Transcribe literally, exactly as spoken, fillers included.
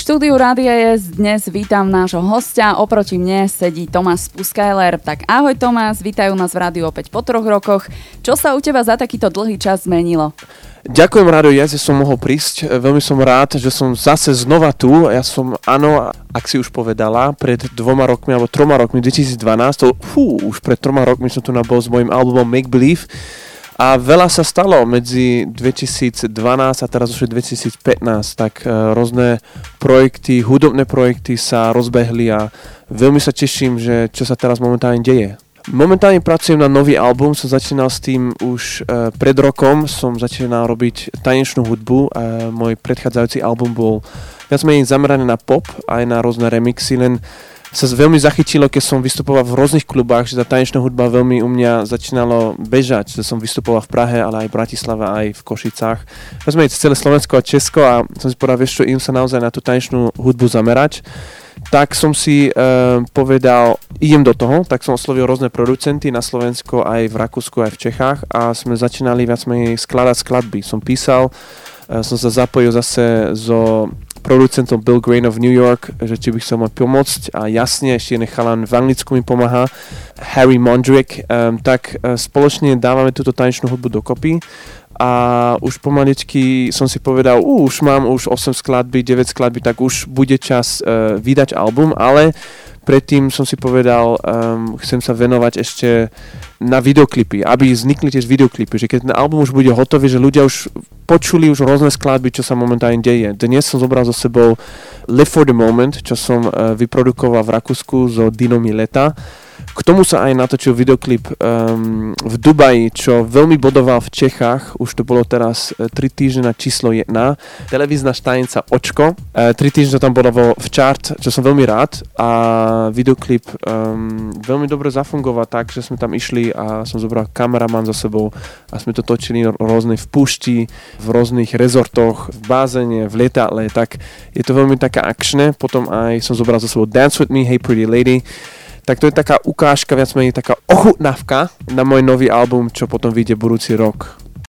štúdiu Rádia es dnes vítam nášho hostia. Oproti mne sedí Tomás Puskajler. Tak ahoj Tomás, vítajú nás v rádiu opäť po troch rokoch. Čo sa u teba za takýto dlhý čas zmenilo? Ďakujem Rádio es, že som mohol prísť. Veľmi som rád, že som zase znova tu. Ja som, áno, ak si už povedala, pred dvoma rokmi alebo troma rokmi, dvetisícdvanásť, to, fú, už pred troma rokmi som tu nabol s mojím albumom Make Believe. A veľa sa stalo medzi dvetisícdvanásť a teraz už je dvetisícpätnásť, tak uh, rôzne projekty, hudobné projekty sa rozbehli a veľmi sa teším, že čo sa teraz momentálne deje. Momentálne pracujem na nový album, som začínal s tým už uh, pred rokom, som začínal robiť tanečnú hudbu, uh, môj predchádzajúci album bol viac menej zameraný na pop aj na rôzne remixy, len sa veľmi zachytilo, keď som vystupoval v rôznych klubách, že tá tanečná hudba veľmi u mňa začínalo bežať, že som vystupoval v Prahe, ale aj v Bratislave, aj v Košicách. Vezme celé Slovensko a Česko a som si povedal, vieš čo, im sa naozaj na tú tanečnú hudbu zamerať. Tak som si e, povedal, idem do toho, tak som oslovil rôzne producenty na Slovensku, aj v Rakúsku, aj v Čechách a sme začínali viac menej skladať skladby. Som písal, e, som sa zapojil zase so producentom Bill Grain of New York, že či by chcel ma pomôcť a jasne, ešte jeden chalan v Anglicku mi pomáha, Harry Mondrick, um, tak uh, spoločne dávame túto tanečnú hudbu dokopy a už pomaličky som si povedal, uh, už mám už osem skladby, deväť skladby, tak už bude čas uh, vydať album, ale predtým som si povedal, um, chcem sa venovať ešte na videoklipy, aby vznikli tiež videoklipy, že keď ten album už bude hotový, že ľudia už počuli už rôzne skladby, čo sa momentálne deje. Dnes som zobral so sebou Live for the Moment, čo som uh, vyprodukoval v Rakúsku so Dino Mileta. K tomu sa aj natočil videoklip um, v Dubaji, čo veľmi bodoval v Čechách. Už to bolo teraz uh, tri týždne na číslo jedna. Televízna štanica Očko. Uh, tri týždne tam bolo v chart, čo som veľmi rád. A videoklip um, veľmi dobre zafungoval tak, že sme tam išli a som zobral kameraman za sebou a sme to točili rôzne v púšti, v rôznych rezortoch, v bázene, v lietadle. Tak je to veľmi taká akčné. Potom aj som zobral za sebou Dance With Me, Hey Pretty Lady. Tak to je taká ukážka, viac menej taká ochutnávka na môj nový album, čo potom vyjde budúci rok.